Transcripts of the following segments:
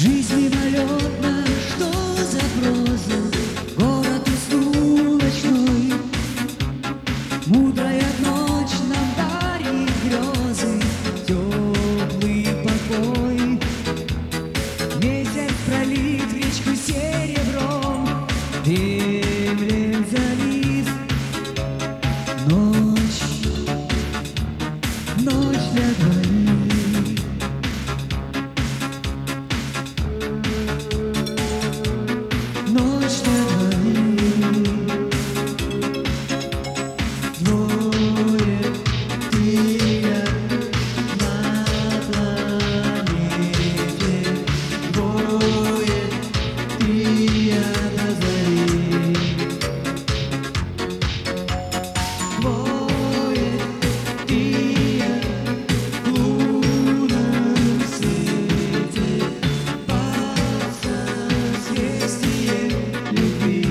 Жизнь мимолетна, что за проза, город уснул ночной. Мудрая ночь нам дарит грезы, теплый покой. Месяц пролит в речку серебром, дремлет залив. Ночь, ночь для двоих. Ночь для двоих. Двое, ты и я на планете. Двое, ты и я до зари. Двое, ты и я в лунном свете под созвездием любви.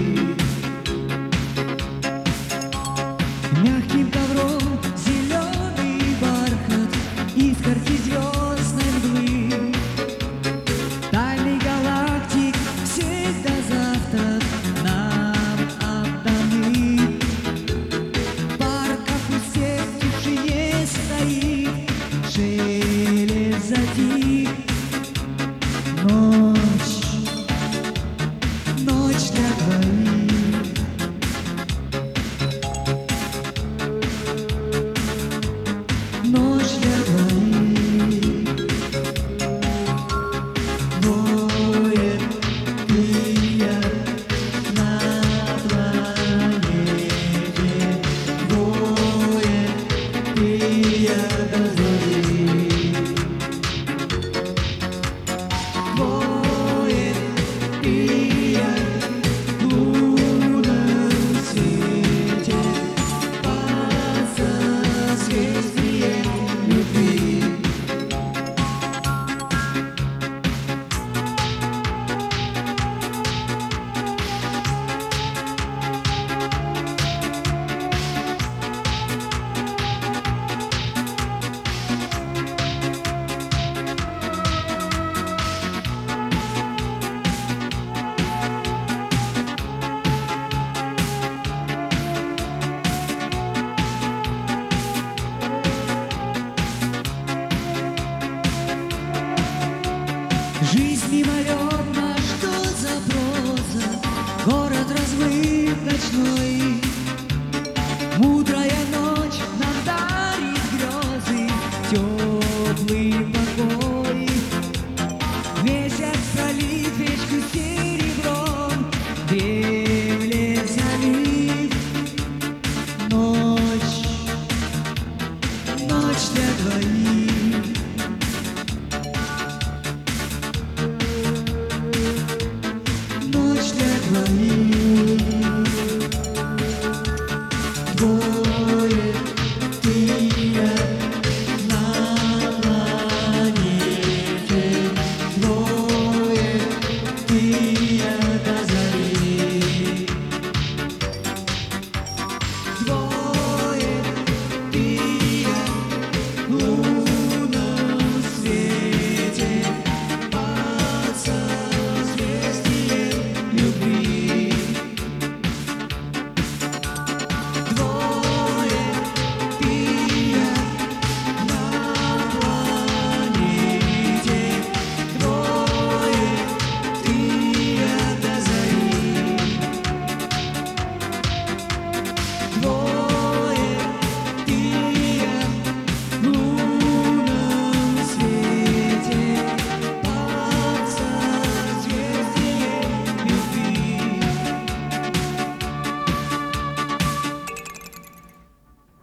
Мягким ковром зеленый бархат искорки звездной мглы. Тайный галактик всегда завтрак нам отданы. Парк опустев, в тишине стоит, шелест затих. Ночь, ночь для двоих. Ночь для двоих. Двое, ты и я на планете. Двое, ты и я до зари. Двое, ты и я в лунном свете под созвездием любви. Жизнь мимолетна, что за проза, город размыт ночной. Мудрая ночь нам дарит грезы, теплый покой. Месяц пролит